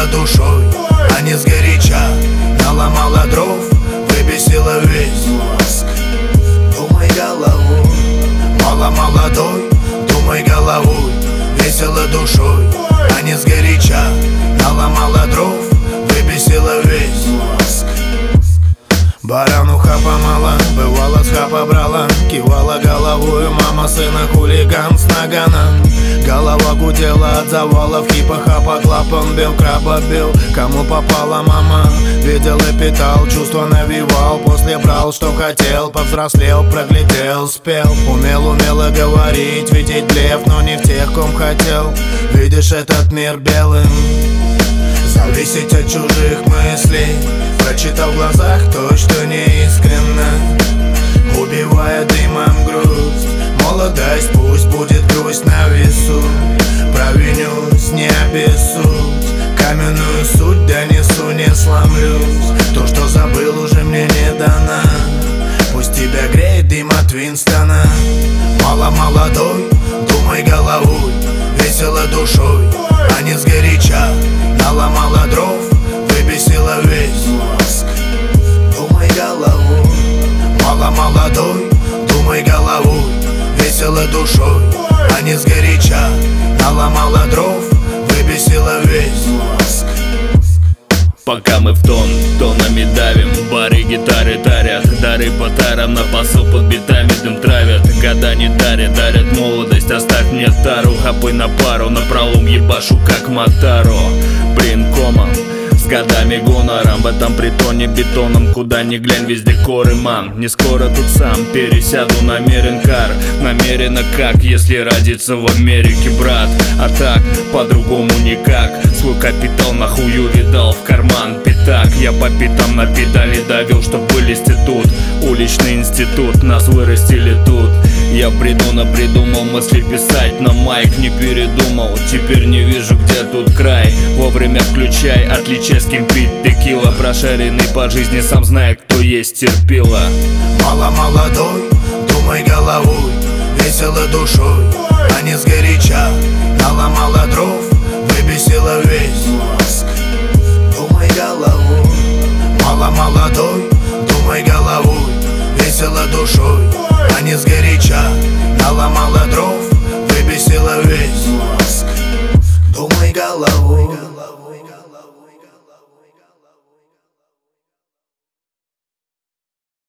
весела душой, а не сгоряча. Наломала дров, выбесила весь мозг. Думай головой, мало молодой, думай головой. Весела душой, а не сгоряча. Наломала дров, выбесила весь мозг. Барануха помала, бывало с хапа брала, кивала головою мама сына хулиган с нагана. Голова гудела от завалов, хипа-хапа, клапан бил, краба бил. Кому попала мама, видел и питал, чувства навевал. После брал, что хотел, повзрослел, проглядел, спел. Умело говорить, видеть блеф, но не в тех, ком хотел. Видишь этот мир белым, зависеть от чужих мыслей. Прочитал в глазах то, что неискренно, убивая дымом грусть. Молодость, пусть будет грусть на весу. Провинюсь, не обессудь, каменную суть донесу, не сломлюсь. То, что забыл, уже мне не дано. Пусть тебя греет дым от Винстона. Мало молодой, думай головой. Весела душой, а не сгоряча. Наломала дров, выбесила весь мозг. Думай головой, мало молодой, думай головой. Весела душой, а не сгоряча. Наломала дров, выбесила весь мозг. Пока мы в тонами давим, бары, гитары тарят, дары по тарам, на посыл под битами дым травят. Года не дарят молодость, оставь мне тару. Хапы на пару, на пролом ебашу как Мотаро. Блин, комом, с годами гонором, в этом притоне бетоном. Куда ни глянь, везде коры, мам. Не скоро тут сам пересяду, намерен кар. Намеренно как, если родиться в Америке, брат. А так, по-другому никак. Свой капитал нахую видал, в карман пятак. Я по пятам на педали давил, чтоб вылезти тут. Уличный институт, нас вырастили тут. Я в бреду напридумал мысли писать, но майк не передумал. Теперь не вижу, где тут край. Вовремя включай, отличай с кем пить текила. Прошаренный по жизни, сам знает, кто есть терпила. Мало молодой, думай головой. Весела душой, а не сгоряча. Наломала дров, выбесила весь мозг. Думай головой, мало молодой, думай головой. Весела душой, а не сгоряча. Наломала дров, выбесила весь мозг. Думай головой.